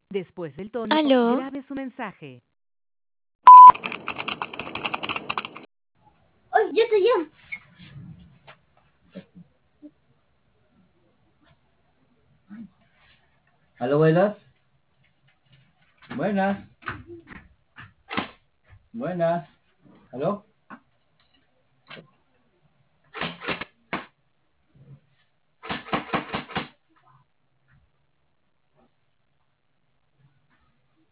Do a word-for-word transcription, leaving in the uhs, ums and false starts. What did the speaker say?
Después del tono, ¿Aló? grabe su mensaje. ¡Ay, ya está ya! ¿Aló, buenas? Buenas. Buenas. ¿Aló?